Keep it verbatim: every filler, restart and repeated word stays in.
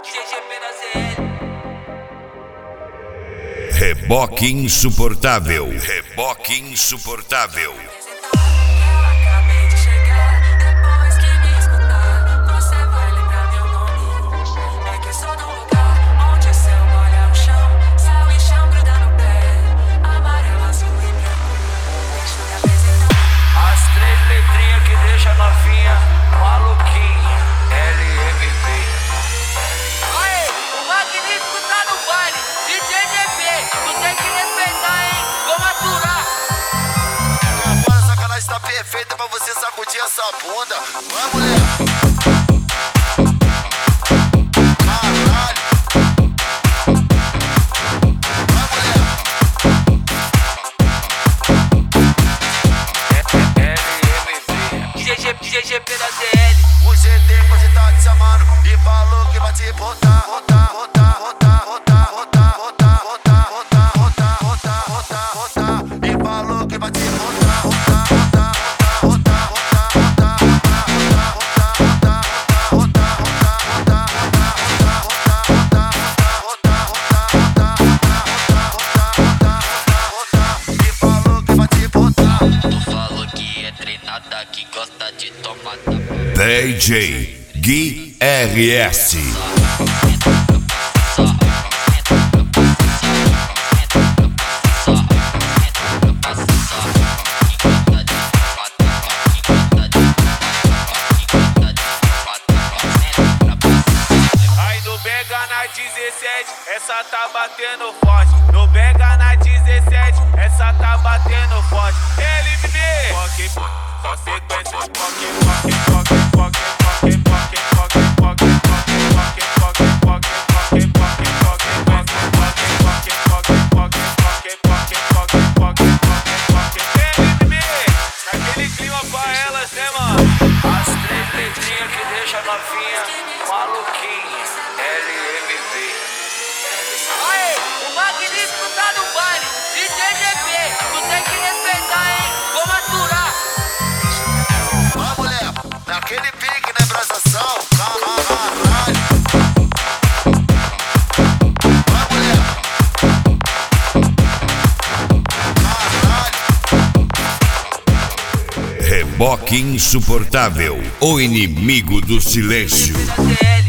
Reboque insuportável, reboque insuportável. Acabei de chegar, depois que me escutar, você vai lembrar meu nome. É que eu sou do lugar onde o céu molha o chão, céu e chão gruda no pé, amarelo, azul e branco. Deixa eu me apresentar. As três letrinhas que deixa novinha maluquinha, L M V. Aê, o magnífico tá no baile, D J G P, tu tem que respeitar, hein? Vamos aturar. Agora a sacanagem tá perfeita pra você sacudir essa bunda. Vai, mulher. Caralho. Vai, mulher. L M V. D J G P da Z L. O G T pode tá te chamando e falou que vai te botar, botar, botar, botar, botar, botar, botar, botar, botar, botar, botar, botar, botar, e falou que vai te botar, botar, botar, botar, botar, botar, botar, botar, botar, botar, e falou que vai te botar. Tu falou que é treinada, que gosta de tomar. D J Gui R S. Aí no Bega na dezessete, essa tá batendo forte. No Bega na dezessete, essa tá batendo forte. L M V, poque, só sequência de poque, poque, poque, poque, poque, poque, poque, poque, poque, poque, poque, poque, poque, poque, L M V, naquele clima pra elas, né, mano? As três letrinhas que deixa novinha maluquinha, L M V. Aê, o magnífico tá no baile, D J G P, tu tem que respeitar, hein? Vamos aturar. Vai, mulher, naquele pique, né, braçação? Caralho. Vai, mulher. Caralho. Reboque insuportável, o inimigo do silêncio. Da Z L.